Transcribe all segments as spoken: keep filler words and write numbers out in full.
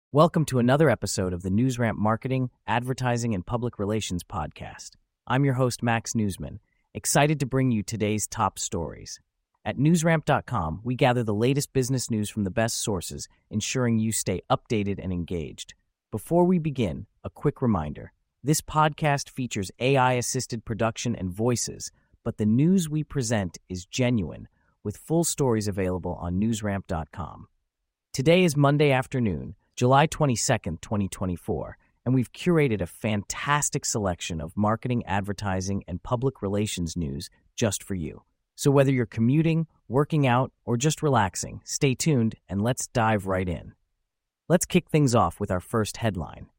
Welcome to another episode of the NewsRamp Marketing, Advertising, and Public Relations podcast. I'm your host, Max Newsman, excited to bring you today's top stories. At newsramp dot com, we gather the latest business news from the best sources, ensuring you stay updated and engaged. Before we begin, a quick reminder. This podcast features A I-assisted production and voices, but the news we present is genuine, with full stories available on newsramp dot com. Today is Monday afternoon, July twenty-second, twenty twenty-four, and we've curated a fantastic selection of marketing, advertising, and public relations news just for you. So whether you're commuting, working out, or just relaxing, stay tuned and let's dive right in. Let's kick things off with our first headline.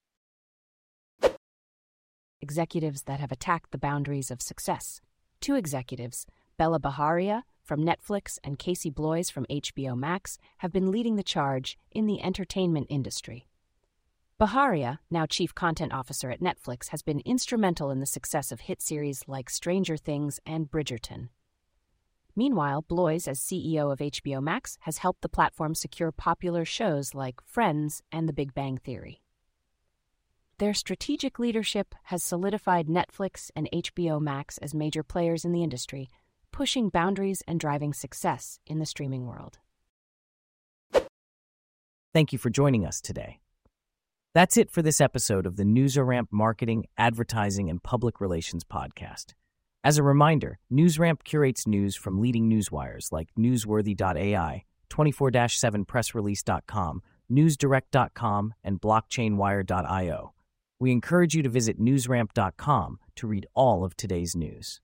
Executives that have attacked the boundaries of success. Two executives, Bella Bajaria from Netflix and Casey Bloys from H B O Max, have been leading the charge in the entertainment industry. Bajaria, now Chief Content Officer at Netflix, has been instrumental in the success of hit series like Stranger Things and Bridgerton. Meanwhile, Bloys, as C E O of H B O Max, has helped the platform secure popular shows like Friends and The Big Bang Theory. Their strategic leadership has solidified Netflix and H B O Max as major players in the industry, pushing boundaries and driving success in the streaming world. Thank you for joining us today. That's it for this episode of the NewsRamp Marketing, Advertising, and Public Relations podcast. As a reminder, NewsRamp curates news from leading newswires like newsworthy dot A I, twenty-four seven press release dot com, newsdirect dot com, and blockchain wire dot io. We encourage you to visit newsramp dot com to read all of today's news.